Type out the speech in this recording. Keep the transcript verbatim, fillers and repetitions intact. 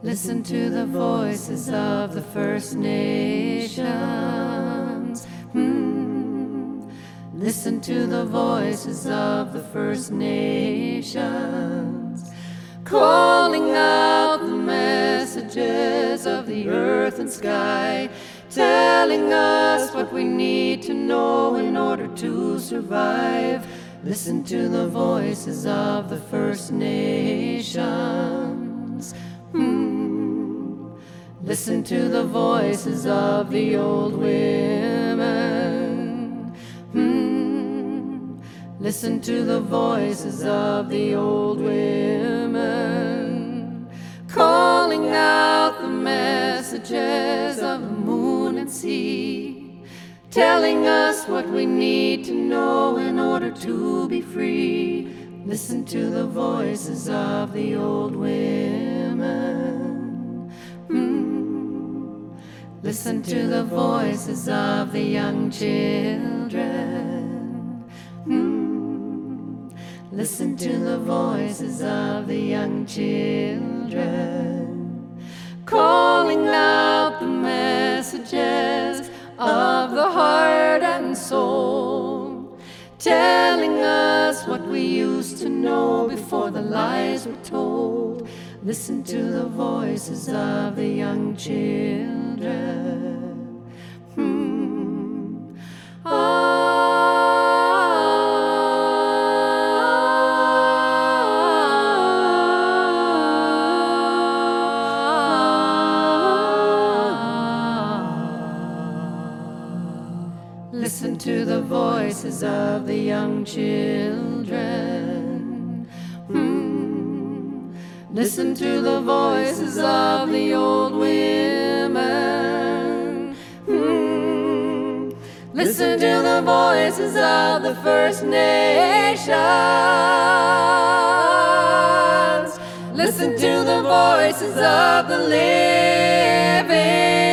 Listen to the voices of the First Nations. Hmm. Listen to the voices of the First Nations, calling out the messages of the earth and sky, telling us what we need to know in order to survive. Listen to the voices of the First Nations. Hmm. Listen to the voices of the old women. Hmm. Listen to the voices of the old women, calling out the messages of the moon and sea, telling us what we need to know in order to be free. Listen to the voices of the old women. Mm. Listen to the voices of the young children. Mm. Listen to the voices of the young children, calling out the messages of the heart and soul, telling us what we used to know before the lies were told. Listen to the voices of the young children. Hmm. Listen to the voices of the young children. Hmm. Listen to the voices of the old women. Hmm. Listen to the voices of the First Nations. Listen to the voices of the living.